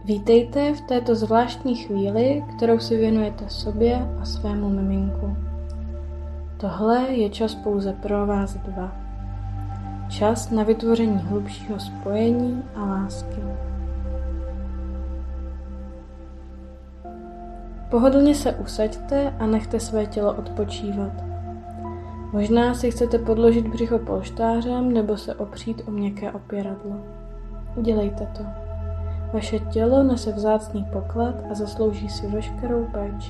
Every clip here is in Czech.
Vítejte v této zvláštní chvíli, kterou si věnujete sobě a svému miminku. Tohle je čas pouze pro vás dva. Čas na vytvoření hlubšího spojení a lásky. Pohodlně se usaďte a nechte své tělo odpočívat. Možná si chcete podložit břicho polštářem nebo se opřít o měkké opěradlo. Udělejte to. Vaše tělo nese vzácný poklad a zaslouží si veškerou péči.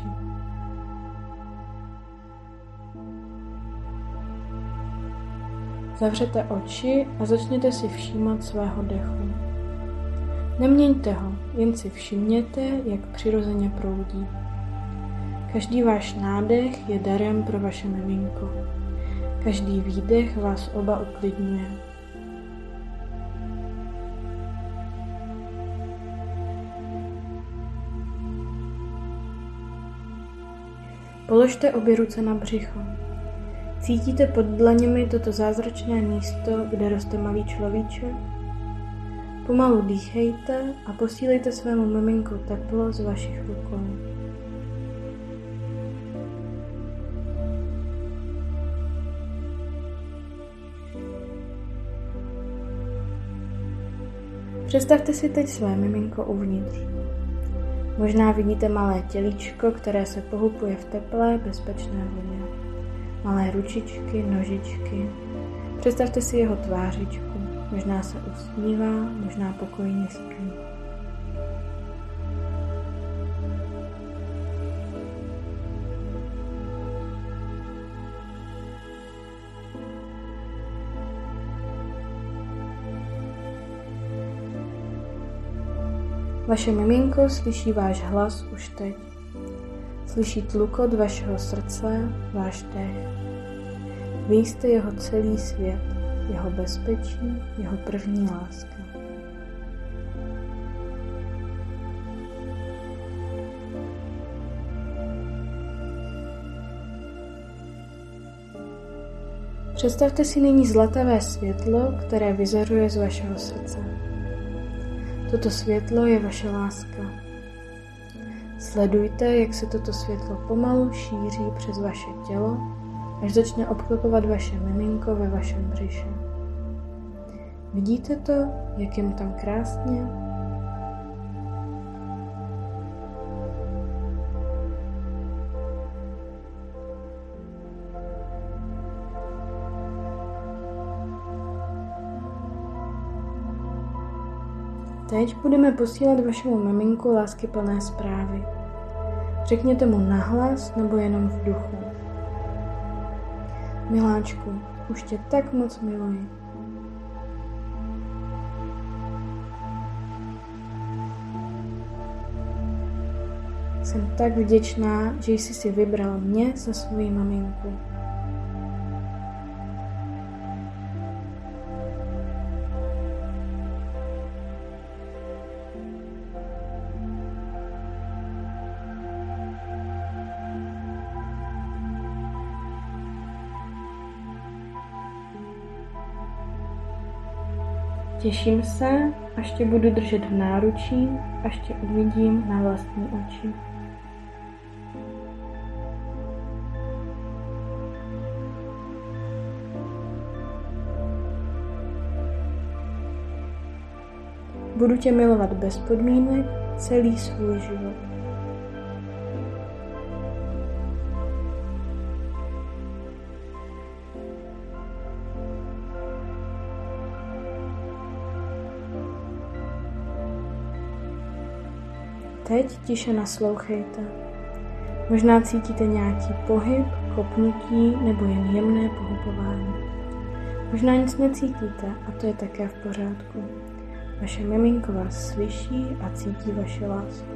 Zavřete oči a začněte si všímat svého dechu. Neměňte ho, jen si všimněte, jak přirozeně proudí. Každý váš nádech je darem pro vaše miminko. Každý výdech vás oba uklidňuje. Položte obě ruce na břicho. Cítíte pod dlaněmi toto zázračné místo, kde roste malý človíček? Pomalu dýchejte a posílejte svému miminku teplo z vašich rukou. Představte si teď své miminko uvnitř. Možná vidíte malé tělíčko, které se pohupuje v teplé, bezpečné vodě. Malé ručičky, nožičky. Představte si jeho tvářičku. Možná se usmívá, možná pokojně spí. Vaše miminko slyší váš hlas už teď. Slyší tlukot vašeho srdce, váš dech. Vy jste jeho celý svět, jeho bezpečí, jeho první láska. Představte si nyní zlatavé světlo, které vyzařuje z vašeho srdce. Toto světlo je vaše láska. Sledujte, jak se toto světlo pomalu šíří přes vaše tělo, až začne obklopovat vaše miminko ve vašem břiše. Vidíte to, jak je mu tam krásně? Teď budeme posílat vašemu miminku láskyplné zprávy. Řekněte mu nahlas nebo jenom v duchu. Miláčku, už tě tak moc miluji. Jsem tak vděčná, že jsi si vybral mě za svoji maminku. Těším se, až tě budu držet v náručí, až tě uvidím na vlastní oči. Budu tě milovat bez podmínek celý svůj život. Teď tiše naslouchejte. Možná cítíte nějaký pohyb, kopnutí nebo jen jemné pohybování. Možná nic necítíte a to je také v pořádku. Vaše miminko vás slyší a cítí vaši lásku.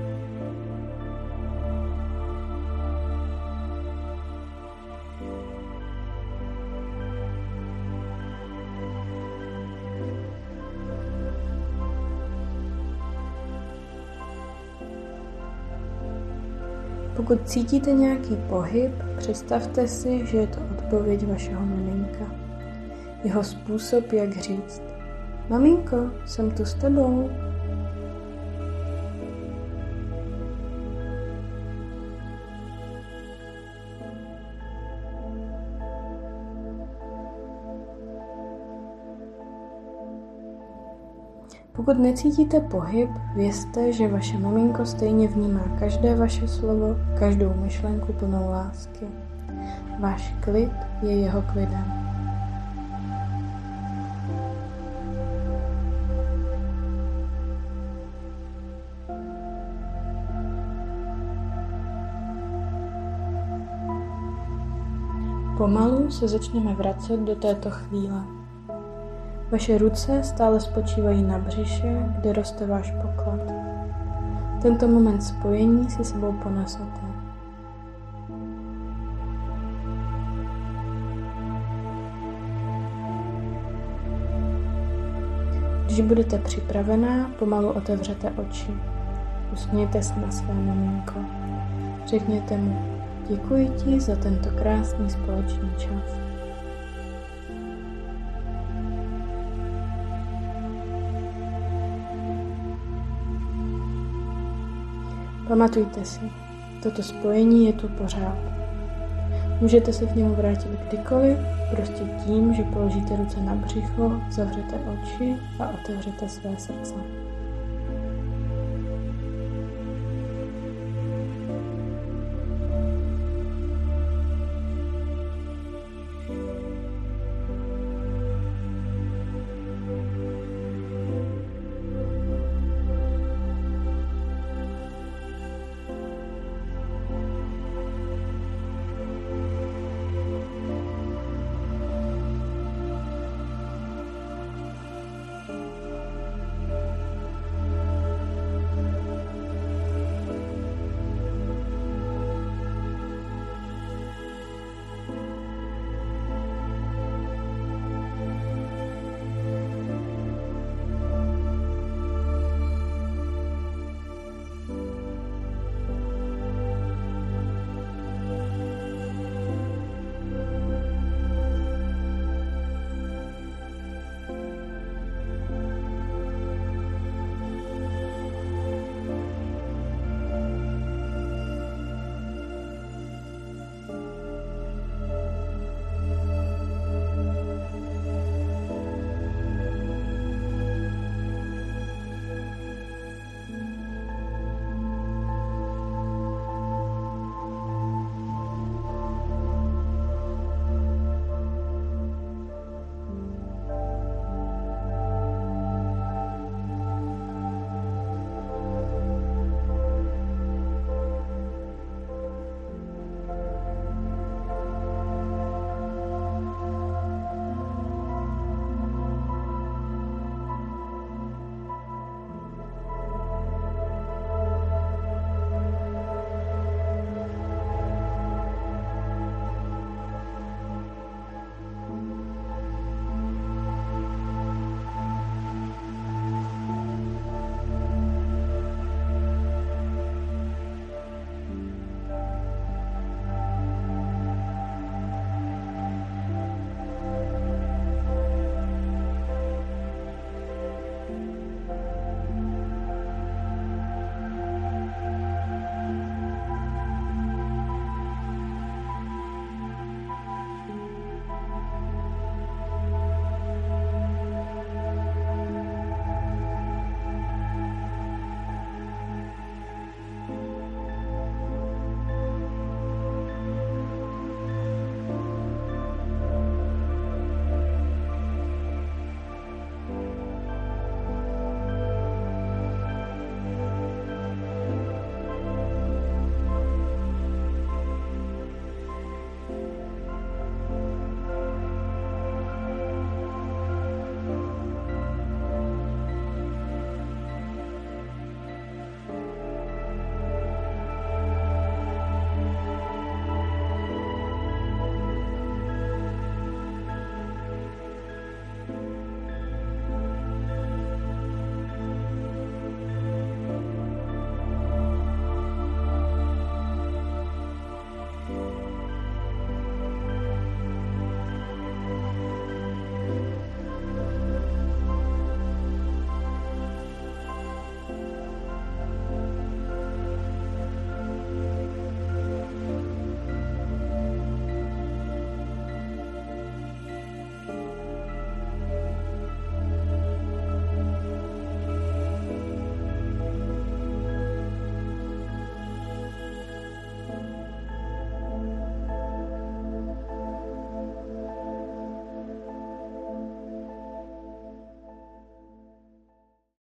Pokud cítíte nějaký pohyb, představte si, že je to odpověď vašeho miminka. Jeho způsob, jak říct: Maminko, jsem tu s tebou. Pokud necítíte pohyb, vězte, že vaše miminko stejně vnímá každé vaše slovo, každou myšlenku plnou lásky. Váš klid je jeho klidem. Pomalu se začneme vracet do této chvíle. Vaše ruce stále spočívají na břiše, kde roste váš poklad. Tento moment spojení si sebou ponesete. Když budete připravená, pomalu otevřete oči. Usmějte se na své miminko. Řekněte mu: děkuji ti za tento krásný společný čas. Pamatujte si, toto spojení je tu pořád. Můžete se k němu vrátit kdykoliv, prostě tím, že položíte ruce na břicho, zavřete oči a otevřete své srdce.